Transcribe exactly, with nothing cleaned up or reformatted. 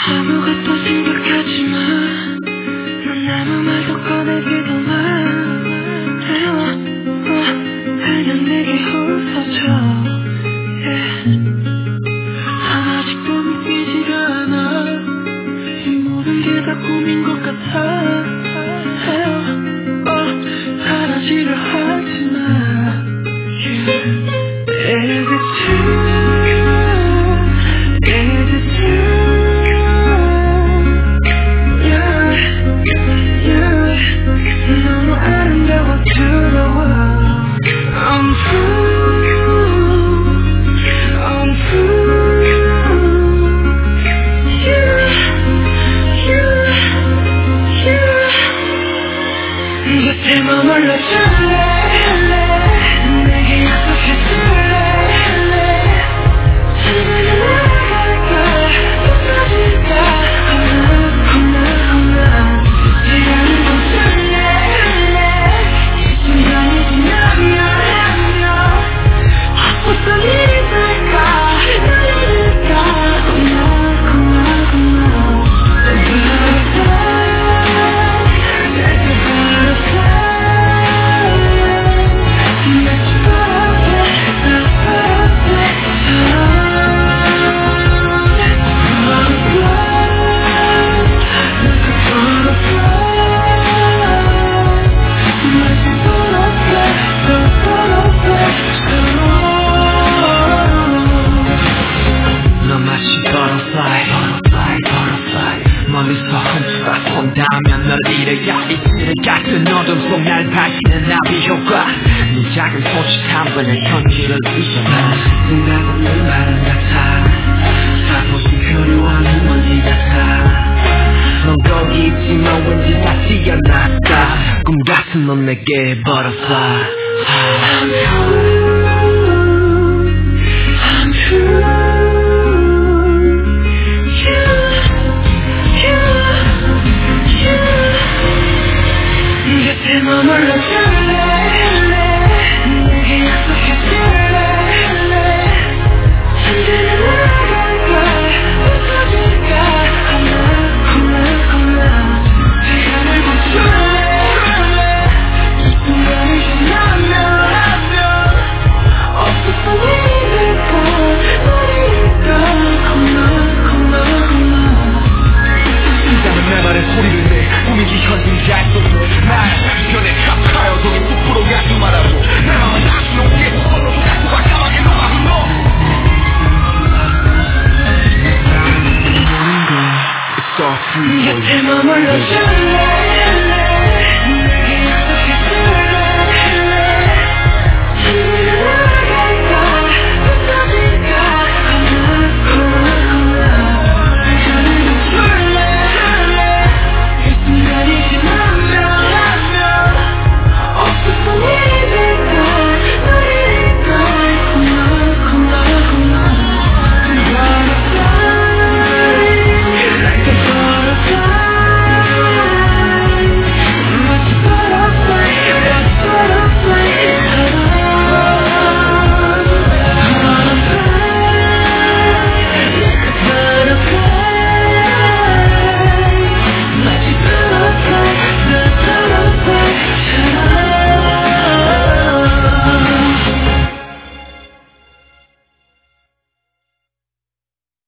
아무것도 생각하지 마. 넌 아무 말도 꺼내지도 마. 해와 어, 그냥 내게 웃어줘. yeah. 난 아직도 믿기지가 않아. 이 모든 게 다 꿈인 것 같아. 해와 어, 사라지려 하지 마. yeah. Is it true? Is it true? Yeah, yeah. 너무 아름다워 두려워. I'm through, I'm through. Yeah, yeah, yeah. 곁에 머물러줄래? 내게 약속해줄래? 멀리서 훔쳐가 본다면 너를 잃어야 이슬을 같은 어둠 속 날 밝히는 나비 효과. 네 작은 소식함을 현실을 잊어봐. 생각은 늘 바람 같아. 사고신 표류하는 먼지 같아. 넌 거기 있지만 왠지 다 뛰어났다. 꿈 같은 넌 내게 butterfly. I'm through, I'm through. 곁에 머물러줄래? 내게 약속해줄래? 언제나 나갈까? 웃어줄까? 홀라 홀라 홀라 시간을 멈출래? 이 순간을 지나면 없었던 일일까? 우리일까? 홀라 홀라 홀라 심장은 내 말에 소리를 내. 꿈이지 현실이지 알 수 없는 날 편에 카카오 종이 부풀어 가지 말라고. 내 맘은 다시 녹게 부풀어 자꾸 과감하게 녹아서 너 곁에 머물러줄래?